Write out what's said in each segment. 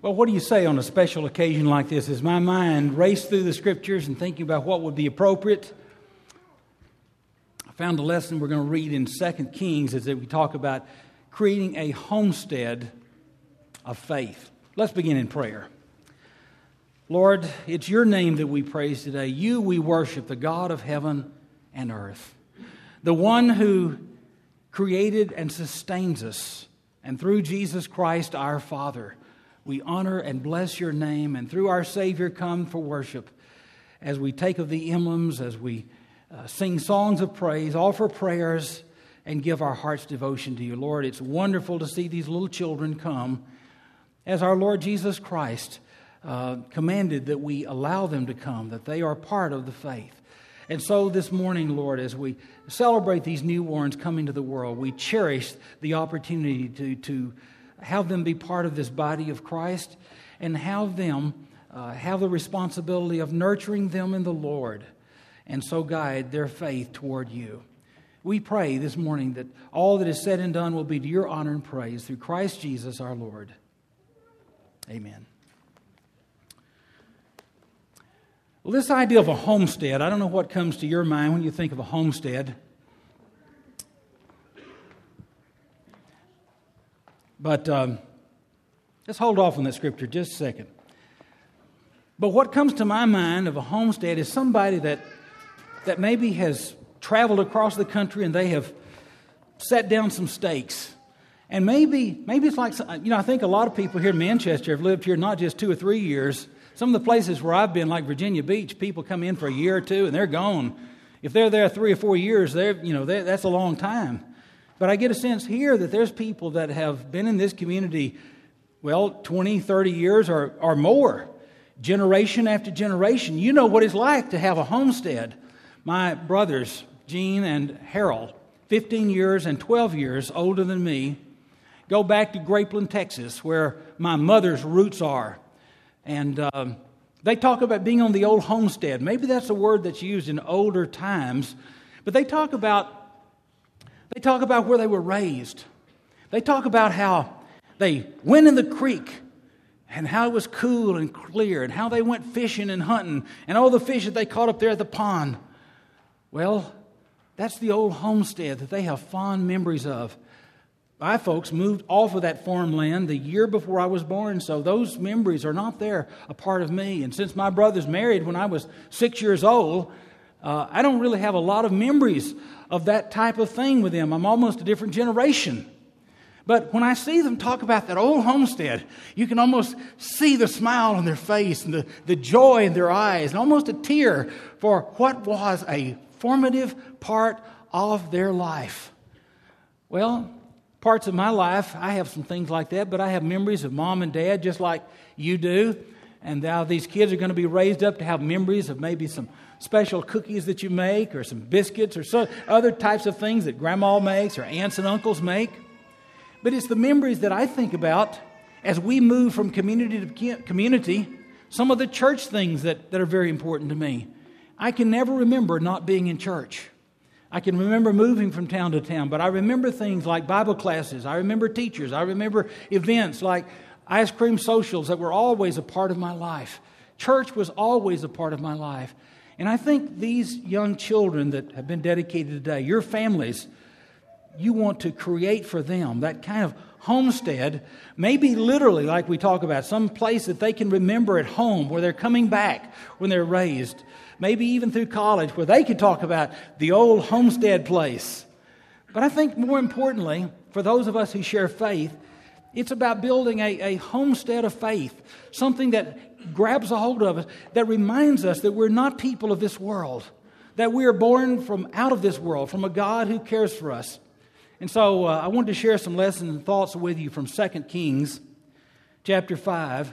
Well, what do you say on a special occasion like this? As my mind raced through the Scriptures and thinking about what would be appropriate, I found a lesson we're going to read in 2 Kings as we talk about creating a homestead of faith. Let's begin in prayer. Lord, it's your name that we praise today. You we worship, the God of heaven and earth, the one who created and sustains us, and through Jesus Christ our Father, we honor and bless your name, and through our Savior come for worship as we take of the emblems, as we sing songs of praise, offer prayers, and give our heart's devotion to you. Lord, it's wonderful to see these little children come as our Lord Jesus Christ commanded that we allow them to come, that they are part of the faith. And so this morning, Lord, as we celebrate these newborns coming to the world, we cherish the opportunity to have them be part of this body of Christ and have them have the responsibility of nurturing them in the Lord and so guide their faith toward you. We pray this morning that all that is said and done will be to your honor and praise through Christ Jesus our Lord. Amen. Well, this idea of a homestead, I don't know what comes to your mind when you think of a homestead. But let's hold off on that scripture just a second. But what comes to my mind of a homestead is somebody that maybe has traveled across the country and they have set down some stakes. And maybe it's like, I think a lot of people here in Manchester have lived here not just 2 or 3 years. Some of the places where I've been, like Virginia Beach, people come in for a year or two and they're gone. If they're there 3 or 4 years, that's a long time. But I get a sense here that there's people that have been in this community, 20, 30 years or more, generation after generation. You know what it's like to have a homestead. My brothers, Gene and Harold, 15 years and 12 years older than me, go back to Grapeland, Texas, where my mother's roots are. And they talk about being on the old homestead. Maybe that's a word that's used in older times. But they talk about where they were raised. They talk about how they went in the creek and how it was cool and clear and how they went fishing and hunting and all the fish that they caught up there at the pond. Well, that's the old homestead that they have fond memories of. My folks moved off of that farmland the year before I was born, so those memories are not there, a part of me. And since my brother's married when I was 6 years old, I don't really have a lot of memories of that type of thing with them. I'm almost a different generation. But when I see them talk about that old homestead, you can almost see the smile on their face and the joy in their eyes and almost a tear for what was a formative part of their life. Well, parts of my life, I have some things like that, but I have memories of mom and dad just like you do. And now these kids are going to be raised up to have memories of maybe some special cookies that you make or some biscuits or some other types of things that grandma makes or aunts and uncles make. But it's the memories that I think about as we move from community to community, some of the church things that are very important to me. I can never remember not being in church. I can remember moving from town to town, but I remember things like Bible classes. I remember teachers. I remember events like ice cream socials that were always a part of my life. Church was always a part of my life. And I think these young children that have been dedicated today, your families, you want to create for them that kind of homestead, maybe literally like we talk about, some place that they can remember at home where they're coming back when they're raised. Maybe even through college where they can talk about the old homestead place. But I think more importantly, for those of us who share faith, it's about building a homestead of faith, something that grabs a hold of us, that reminds us that we're not people of this world, that we are born from out of this world, from a God who cares for us. And so I wanted to share some lessons and thoughts with you from 2 Kings chapter 5.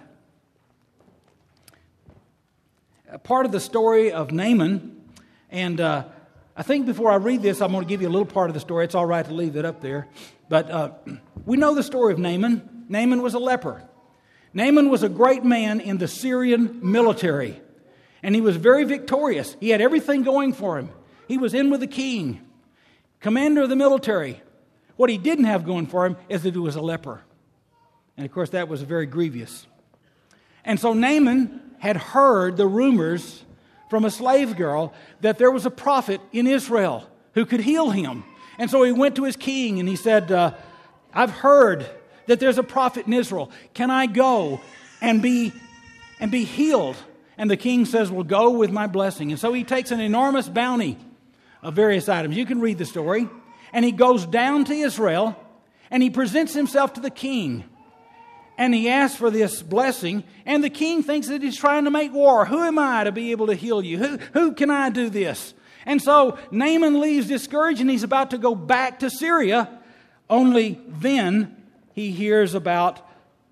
A part of the story of Naaman, and I think before I read this, I'm going to give you a little part of the story. It's all right to leave it up there. But we know the story of Naaman. Naaman was a leper. Naaman was a great man in the Syrian military, and he was very victorious. He had everything going for him. He was in with the king, commander of the military. What he didn't have going for him is that he was a leper. And of course, that was very grievous. And so Naaman had heard the rumors from a slave girl that there was a prophet in Israel who could heal him. And so he went to his king and he said, I've heard that there's a prophet in Israel. Can I go and be healed? And the king says, well, go with my blessing. And so he takes an enormous bounty of various items. You can read the story. And he goes down to Israel and he presents himself to the king. And he asks for this blessing. And the king thinks that he's trying to make war. Who am I to be able to heal you? Who can I do this? And so Naaman leaves discouraged and he's about to go back to Syria. Only then he hears about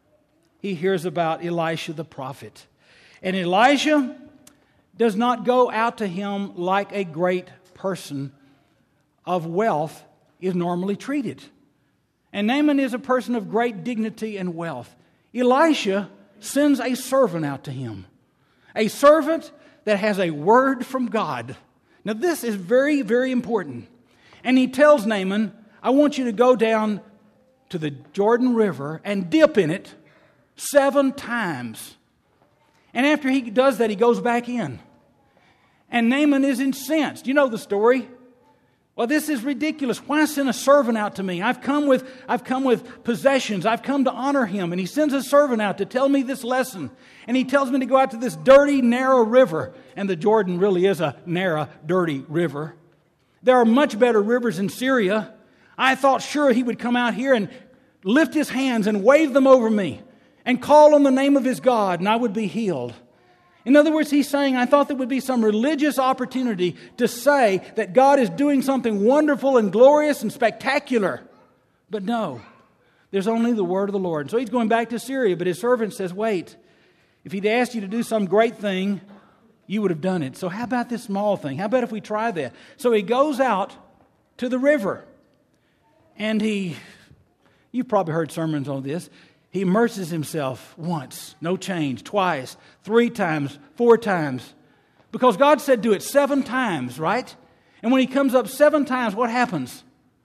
Elisha the prophet. And Elisha does not go out to him like a great person of wealth is normally treated. And Naaman is a person of great dignity and wealth. Elisha sends a servant out to him. A servant that has a word from God. Now this is very, very important. And he tells Naaman, I want you to go down to the Jordan River and dip in it 7 times. And after he does that, he goes back in. And Naaman is incensed. You know the story. Well, this is ridiculous. Why send a servant out to me? I've come with possessions. I've come to honor him. And he sends a servant out to tell me this lesson. And he tells me to go out to this dirty, narrow river. And the Jordan really is a narrow, dirty river. There are much better rivers in Syria. I thought sure he would come out here and lift his hands and wave them over me and call on the name of his God and I would be healed. In other words, he's saying, I thought there would be some religious opportunity to say that God is doing something wonderful and glorious and spectacular. But no, there's only the word of the Lord. And so he's going back to Syria, but his servant says, wait, if he'd asked you to do some great thing, you would have done it. So how about this small thing? How about if we try that? So he goes out to the river. And you've probably heard sermons on this. He immerses himself once, no change, twice, 3 times, 4 times. Because God said do it 7 times, right? And when he comes up 7 times, what happens?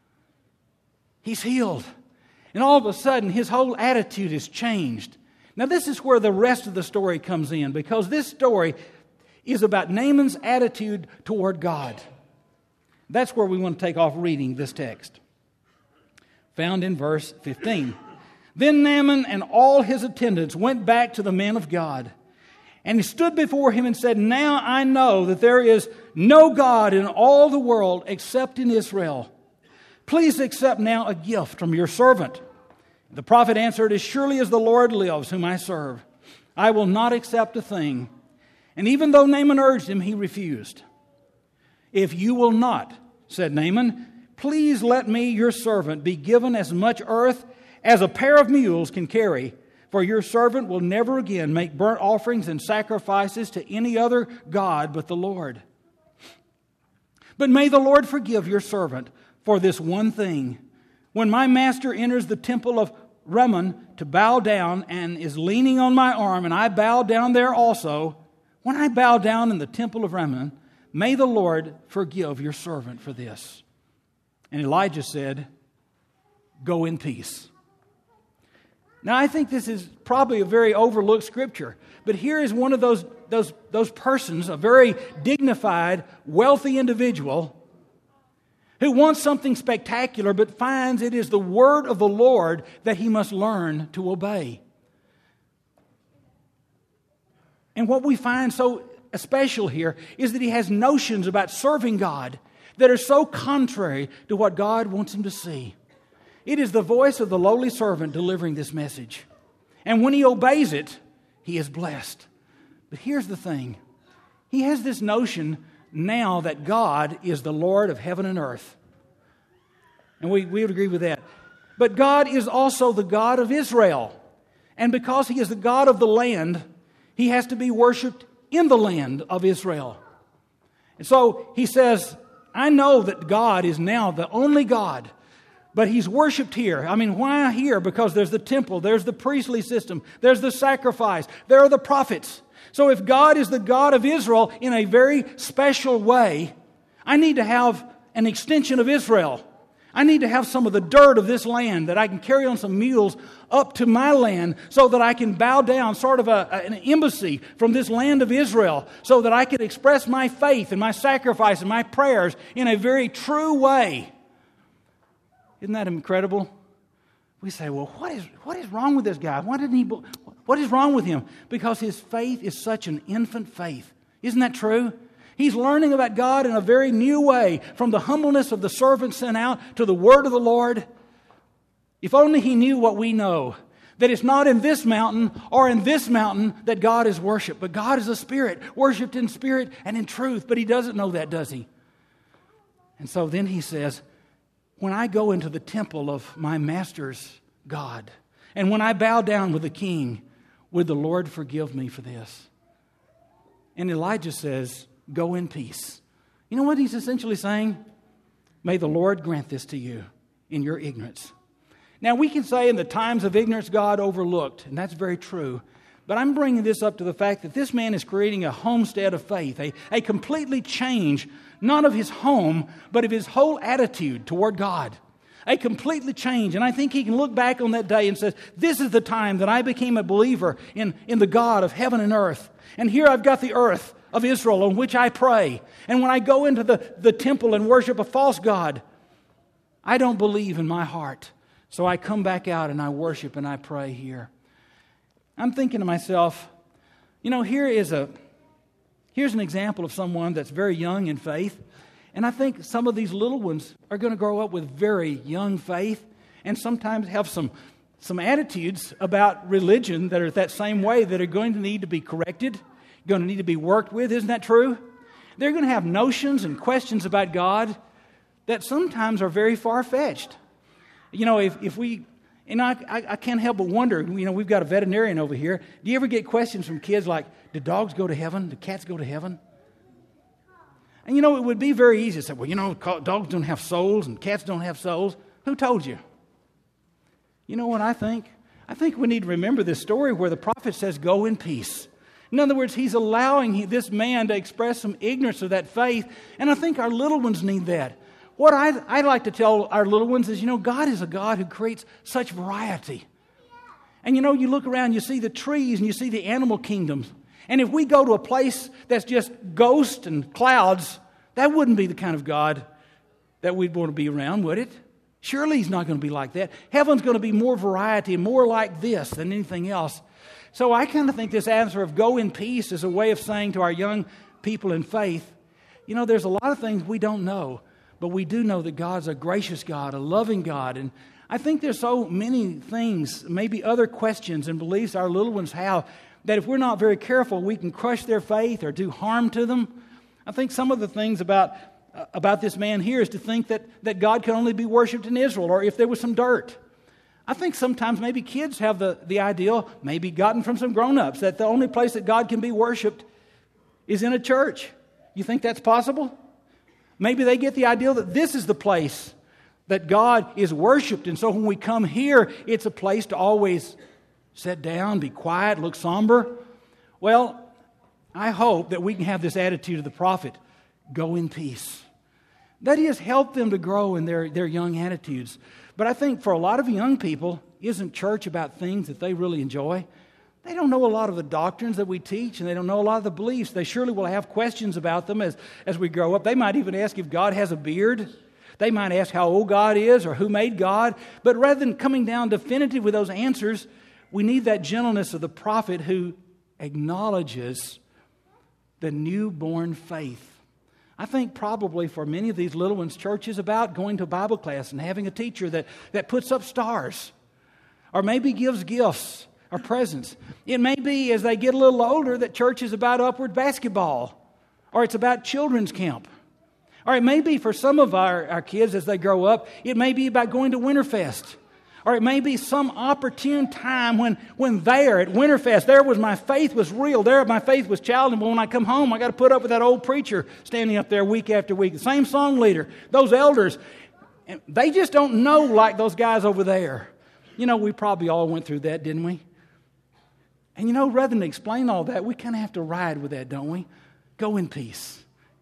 He's healed. And all of a sudden, his whole attitude is changed. Now this is where the rest of the story comes in. Because this story is about Naaman's attitude toward God. That's where we want to take off reading this text. Found in verse 15. Then Naaman and all his attendants went back to the man of God. And he stood before him and said, now I know that there is no God in all the world except in Israel. Please accept now a gift from your servant. The prophet answered, as surely as the Lord lives, whom I serve, I will not accept a thing. And even though Naaman urged him, he refused. If you will not, said Naaman, please let me, your servant, be given as much earth as a pair of mules can carry, for your servant will never again make burnt offerings and sacrifices to any other god but the Lord. But may the Lord forgive your servant for this one thing. When my master enters the temple of Rimmon to bow down and is leaning on my arm, and I bow down there also, when I bow down in the temple of Rimmon, may the Lord forgive your servant for this. And Elijah said, go in peace. Now, I think this is probably a very overlooked scripture. But here is one of those persons, a very dignified, wealthy individual, who wants something spectacular but finds it is the word of the Lord that he must learn to obey. And what we find so special here is that he has notions about serving God that are so contrary to what God wants him to see. It is the voice of the lowly servant delivering this message. And when he obeys it, he is blessed. But here's the thing. He has this notion now that God is the Lord of heaven and earth. And we would agree with that. But God is also the God of Israel. And because he is the God of the land, he has to be worshipped in the land of Israel. And so he says, I know that God is now the only God, but he's worshipped here. I mean, why here? Because there's the temple, there's the priestly system, there's the sacrifice, there are the prophets. So if God is the God of Israel in a very special way, I need to have an extension of Israel. I need to have some of the dirt of this land that I can carry on some mules up to my land so that I can bow down, sort of an embassy from this land of Israel, so that I can express my faith and my sacrifice and my prayers in a very true way. Isn't that incredible? We say, well, what is wrong with this guy? What is wrong with him? Because his faith is such an infant faith. Isn't that true? He's learning about God in a very new way, from the humbleness of the servant sent out to the word of the Lord. If only he knew what we know, that it's not in this mountain or in this mountain that God is worshipped, but God is a spirit, worshipped in spirit and in truth. But he doesn't know that, does he? And so then he says, when I go into the temple of my master's God, and when I bow down with the king, would the Lord forgive me for this? And Elijah says, go in peace. You know what he's essentially saying? May the Lord grant this to you in your ignorance. Now we can say in the times of ignorance God overlooked, and that's very true. But I'm bringing this up to the fact that this man is creating a homestead of faith, a completely change, not of his home, but of his whole attitude toward God. A completely change. And I think he can look back on that day and say, this is the time that I became a believer in the God of heaven and earth. And here I've got the earth of Israel on which I pray. And when I go into the temple and worship a false god, I don't believe in my heart. So I come back out and I worship and I pray here. I'm thinking to myself, here's an example of someone that's very young in faith. And I think some of these little ones are going to grow up with very young faith and sometimes have some attitudes about religion that are that same way, that are going to need to be corrected, going to need to be worked with. Isn't that true? They're going to have notions and questions about God that sometimes are very far-fetched. If we... And I can't help but wonder, we've got a veterinarian over here. Do you ever get questions from kids like, do dogs go to heaven? Do cats go to heaven? And it would be very easy to say, well, dogs don't have souls and cats don't have souls. Who told you? You know what I think? I think we need to remember this story where the prophet says, go in peace. In other words, he's allowing this man to express some ignorance of that faith. And I think our little ones need that. What I'd like to tell our little ones is, God is a God who creates such variety. And you look around, you see the trees and you see the animal kingdoms. And if we go to a place that's just ghosts and clouds, that wouldn't be the kind of God that we'd want to be around, would it? Surely He's not going to be like that. Heaven's going to be more variety and more like this than anything else. So I kind of think this answer of go in peace is a way of saying to our young people in faith, there's a lot of things we don't know. But we do know that God's a gracious God, a loving God. And I think there's so many things, maybe other questions and beliefs our little ones have, that if we're not very careful, we can crush their faith or do harm to them. I think some of the things about this man here is to think that God can only be worshipped in Israel, or if there was some dirt. I think sometimes maybe kids have the ideal, maybe gotten from some grown-ups, that the only place that God can be worshipped is in a church. You think that's possible? Maybe they get the idea that this is the place that God is worshipped. And so when we come here, it's a place to always sit down, be quiet, look somber. Well, I hope that we can have this attitude of the prophet, go in peace. That is, help them to grow in their young attitudes. But I think for a lot of young people, isn't church about things that they really enjoy? They don't know a lot of the doctrines that we teach, and they don't know a lot of the beliefs. They surely will have questions about them as we grow up. They might even ask if God has a beard. They might ask how old God is or who made God. But rather than coming down definitive with those answers, we need that gentleness of the prophet who acknowledges the newborn faith. I think probably for many of these little ones, church is about going to Bible class and having a teacher that puts up stars or maybe gives gifts or presents. It may be as they get a little older that church is about upward basketball, or it's about children's camp. Or it may be for some of our kids as they grow up, it may be about going to Winterfest. Or it may be some opportune time when there at Winterfest, there was my faith was real. There my faith was challenging. But when I come home, I got to put up with that old preacher standing up there week after week. The same song leader, those elders, they just don't know like those guys over there. We probably all went through that, didn't we? And rather than explain all that, we kind of have to ride with that, don't we? Go in peace.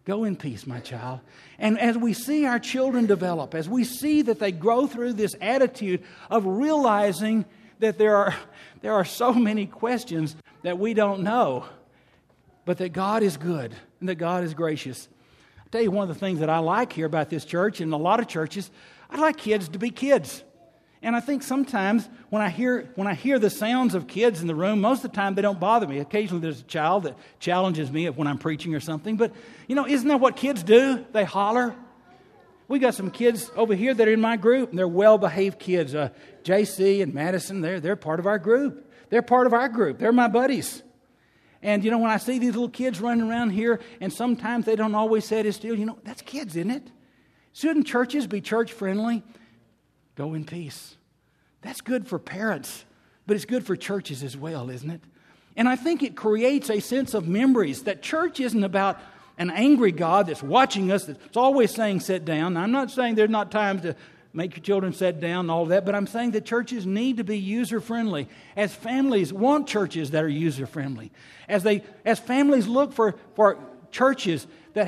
Go in peace, my child. And as we see our children develop, as we see that they grow through this attitude of realizing that there are so many questions that we don't know, but that God is good and that God is gracious. I'll tell you one of the things that I like here about this church and a lot of churches, I like kids to be kids. And I think sometimes when I hear the sounds of kids in the room, most of the time they don't bother me. Occasionally there's a child that challenges me when I'm preaching or something. But, isn't that what kids do? They holler. We got some kids over here that are in my group, and they're well-behaved kids. JC and Madison, they're part of our group. They're part of our group. They're my buddies. And, when I see these little kids running around here, and sometimes they don't always sit still, that's kids, isn't it? Shouldn't churches be church-friendly? Go in peace. That's good for parents, but it's good for churches as well, isn't it? And I think it creates a sense of memories that church isn't about an angry God that's watching us, that's always saying sit down. Now, I'm not saying there's not times to make your children sit down and all that, but I'm saying that churches need to be user-friendly. As families want churches that are user-friendly. As families look for churches that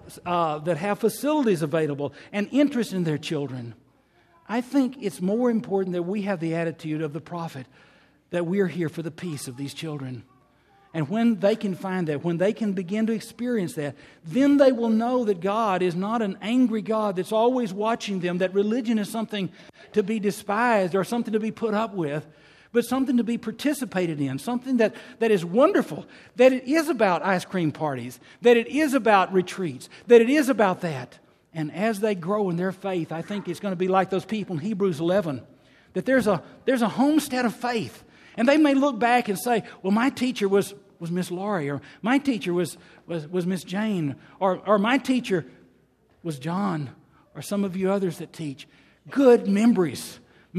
have facilities available and interest in their children. I think it's more important that we have the attitude of the prophet, that we're here for the peace of these children. And when they can find that, when they can begin to experience that, then they will know that God is not an angry God that's always watching them, that religion is something to be despised or something to be put up with, but something to be participated in, something that is wonderful, that it is about ice cream parties, that it is about retreats, that it is about that. And as they grow in their faith, I think it's going to be like those people in Hebrews 11, that there's a homestead of faith. And they may look back and say, well, my teacher was Miss Laurie, or my teacher was Miss Jane, or my teacher was John, or some of you others that teach. Good memories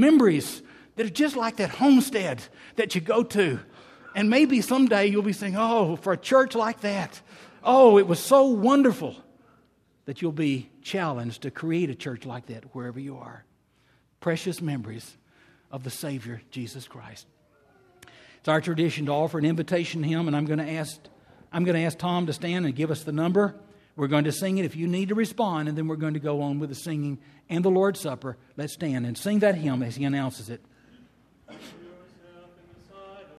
that are just like that homestead that you go to. And maybe someday you'll be saying, oh, for a church like that, oh, it was so wonderful. That you'll be challenged to create a church like that wherever you are. Precious memories of the Savior, Jesus Christ. It's our tradition to offer an invitation to Him, and I'm going to ask Tom to stand and give us the number. We're going to sing it if you need to respond, and then we're going to go on with the singing and the Lord's Supper. Let's stand and sing that hymn as he announces it.